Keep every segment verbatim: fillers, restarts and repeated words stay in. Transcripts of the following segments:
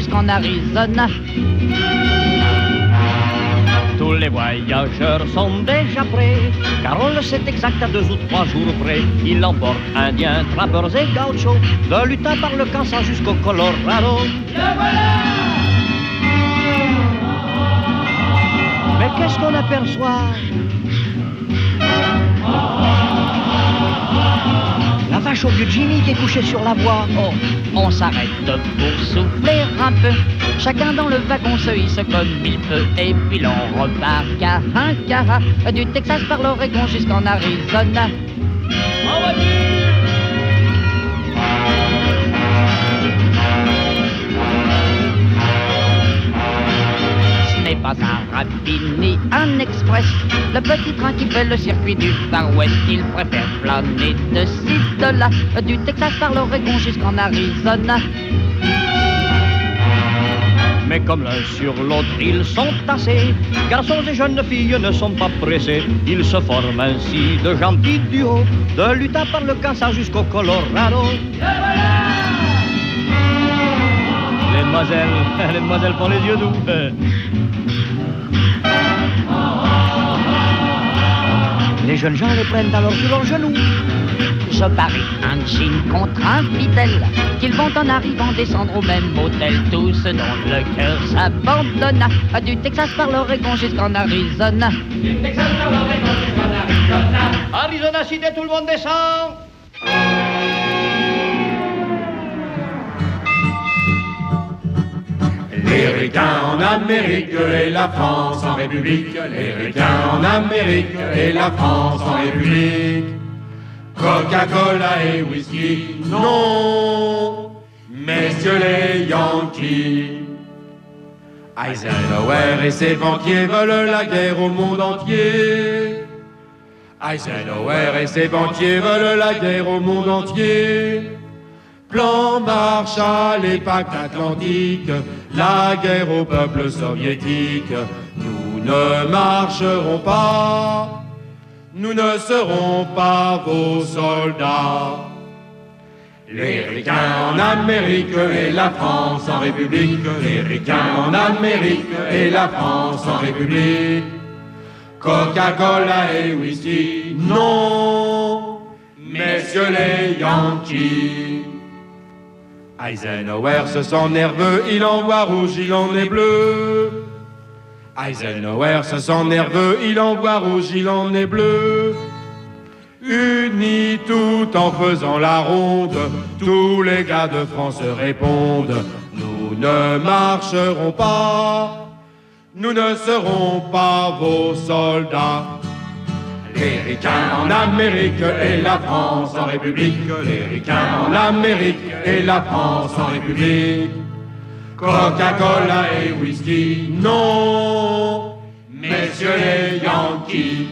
jusqu'en Arizona. Tous les voyageurs sont déjà prêts, car on le sait exact à deux ou trois jours près. Il emporte Indiens, trappers et gauchos, de l'Utah par le Kansas jusqu'au Colorado. Le voilà! Mais qu'est-ce qu'on aperçoit? La vache au vieux Jimmy qui est couché sur la voie. Oh, on s'arrête pour souffler un peu. Chacun dans le wagon se hisse comme il peut. Et puis l'on repart car un cara du Texas par l'Oregon jusqu'en Arizona. En voiture! Ce n'est pas un rapide ni un express. Le petit train qui fait le circuit du Far West. Il préfère planer de ci, de là, du Texas par l'Oregon jusqu'en Arizona. Mais comme l'un sur l'autre ils sont tassés, garçons et jeunes filles ne sont pas pressés. Ils se forment ainsi de gentils duos, de l'Utah par le Kansas jusqu'au Colorado. Les demoiselles, les demoiselles font les yeux doux. Les jeunes gens les prennent alors sur leurs genoux. Je parie un jean contre un fidèle, qu'ils vont en arrivant descendre au même hôtel. Tous dont le cœur s'abandonna, du Texas par l'Oregon jusqu'en Arizona. Du Texas par l'Oregon jusqu'en Arizona. Arizona Cité, tout le monde descend. Les ricains en Amérique et la France en République. Les ricains en Amérique et la France en République. Coca-Cola et whisky, non, messieurs les Yankees. Eisenhower et ses banquiers veulent la guerre au monde entier. Eisenhower et ses banquiers veulent la guerre au monde entier. Plan Marshall et pacte atlantique, la guerre au peuple soviétique. Nous ne marcherons pas, nous ne serons pas vos soldats. Les ricains en Amérique et la France en République. Les ricains en Amérique et la France en République. Coca-Cola et whisky, non, messieurs les Yankees. Eisenhower se sent nerveux, il en voit rouge, il en est bleu. Eisenhower se sent nerveux, il en voit rouge, il en est bleu. Unis tout en faisant la ronde, tous les gars de France répondent. Nous ne marcherons pas, nous ne serons pas vos soldats. Les ricains en Amérique et la France en République. Les ricains en Amérique et la France en République. Coca-Cola et whisky, non, messieurs les Yankees.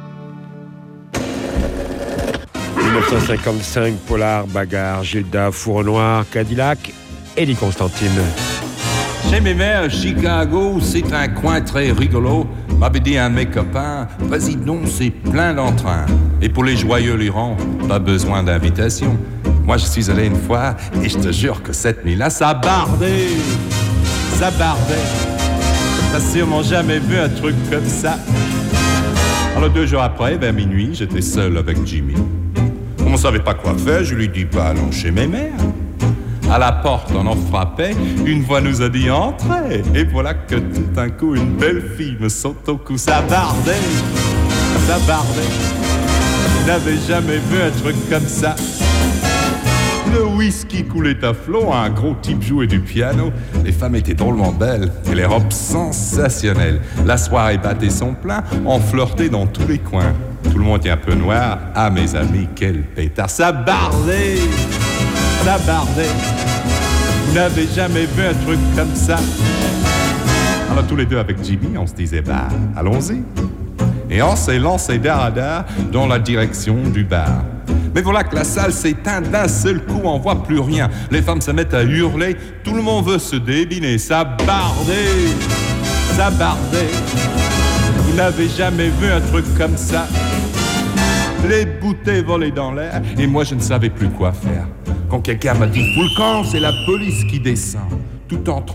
dix-neuf cent cinquante-cinq, Polar, Bagarre, Gilda, Four Noir, Cadillac, Eddie Constantine. Chez mes mères, Chicago, c'est un coin très rigolo. M'avait dit un de mes copains, vas-y donc, c'est plein d'entrain. Et pour les joyeux lurons, pas besoin d'invitation. Moi, je suis allé une fois, et je te jure que cette nuit-là, ça bardait. Ça bardait. T'as sûrement jamais vu un truc comme ça. Alors deux jours après, vers minuit, j'étais seul avec Jimmy. On ne savait pas quoi faire, je lui dis, bah allons chez mes mères. À la porte, on en frappait, une voix nous a dit « Entrez !» Et voilà que tout d'un coup, une belle fille me saute au cou. Ça bardait, ça bardait. Je n'avais jamais vu un truc comme ça. Le whisky coulait à flot, un gros type jouait du piano. Les femmes étaient drôlement belles et les robes sensationnelles. La soirée battait son plein, on flirtait dans tous les coins. Tout le monde était un peu noir. Ah mes amis, quel pétard. Ça bardait, ça bardait. Vous n'avez jamais vu un truc comme ça. Alors tous les deux avec Jimmy, on se disait bah allons-y. Et on s'est lancé d'art dans la direction du bar. Mais voilà que la salle s'éteint d'un seul coup, on voit plus rien. Les femmes se mettent à hurler, tout le monde veut se débiner. Ça bardait, ça bardait. Vous n'avez jamais vu un truc comme ça. Les bouteilles volaient dans l'air et moi je ne savais plus quoi faire. Quand quelqu'un m'a dit « Foulcan, c'est la police qui descend », tout en